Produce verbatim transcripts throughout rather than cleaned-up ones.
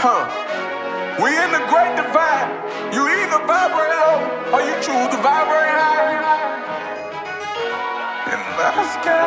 Huh. We in the great divide. You either vibrate low or you choose to vibrate high. In the sky.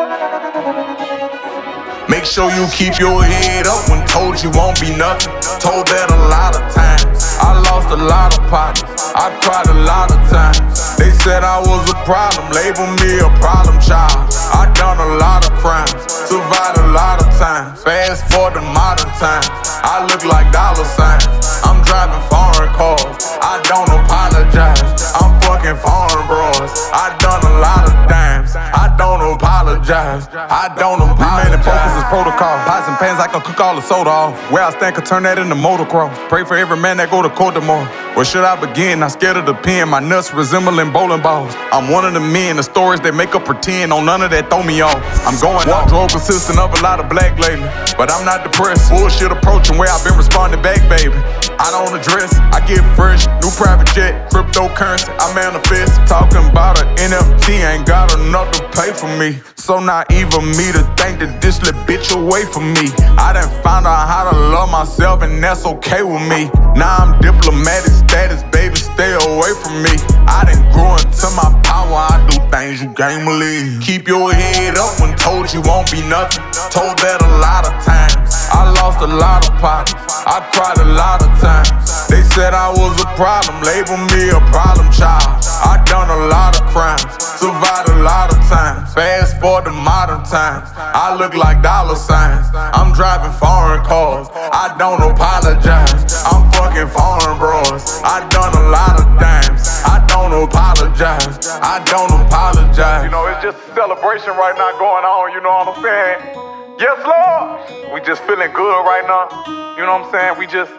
Make sure you keep your head up when told you won't be nothing. Told that a lot of times. I lost a lot of partners. I cried a lot of times. They said I was a problem, labeled me a problem child. I done a lot of crimes, survived a lot of times. Fast forward to modern times, I look like dollar signs. I'm driving foreign cars, I don't apologize. I'm fucking foreign bros, I done a lot of dimes. I don't apologize, I don't apologize. Remaining focus is protocol. Pots and pans, I can cook all the soda off. Where I stand, could turn that into motocross. Pray for every man that go to court tomorrow. Where should I begin? Not scared of the pen, my nuts resembling bowling balls. I'm one of the men, the stories they make up pretend. On none of that throw me off. I'm going off, drove consistent of a lot of black lately. But I'm not depressed, bullshit approaching where I've been responding back, baby. I don't address, I get fresh, new private jet, cryptocurrency, I manifest. Talking about an N F T, ain't got enough to pay for me. So naive of me to think that this little bitch away from me. I done found out how to love myself and that's okay with me. Now I'm diplomatic status, baby, stay away from me. I done grew into my power, I do things you can't believe. Keep your head up when told you won't be nothing. Told that a lot of times. I lost a lot of partners, I cried a lot of times. They said I was a problem, labeled me a problem child. I done a lot of crimes, survived a lot of times. Fast forward to modern times, I look like dollar signs. I'm driving foreign cars, I don't apologize. I'm fucking foreign bros, I done a lot of dimes. I don't apologize, I don't apologize. You know, it's just a celebration right now going on, you know what I'm saying? Yes, Lord! We just feeling good right now, you know what I'm saying? We just...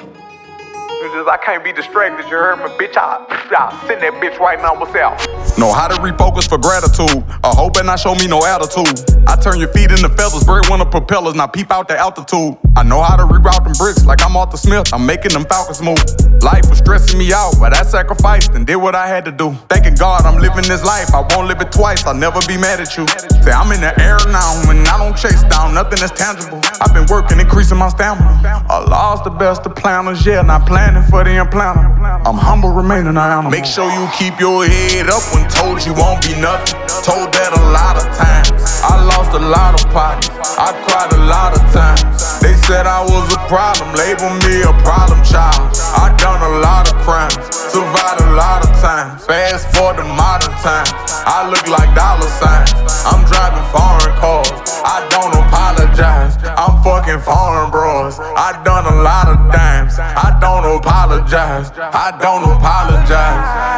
Just, I can't be distracted, you heard me, bitch. I'll, I'll send that bitch right now, what's up? Know how to refocus for gratitude. I hope and not show me no attitude. I turn your feet into feathers, bird one of propellers, now peep out the altitude. I know how to reroute them bricks like I'm Arthur Smith. I'm making them falcons move. Life was stressing me out, but I sacrificed and did what I had to do. Thanking God I'm living this life, I won't live it twice, I'll never be mad at you. Say I'm in the air now, and I don't chase down nothing that's tangible. I've been working, increasing my stamina. I lost the best of planners, yeah, not planning for the implanter. I'm humble, remaining an animal. Make sure you keep your head up when told you won't be nothing. Told that a lot of times. I lost a lot of partners, I cried a lot of times. They said I was a problem, labeled me a problem child. I done a lot of crimes, survived a lot of times. Fast forward to modern times, I look like dollar signs. I'm driving foreign cars, I don't apologize. I'm fucking foreign bros, I done a lot of dimes. I don't apologize, I don't apologize.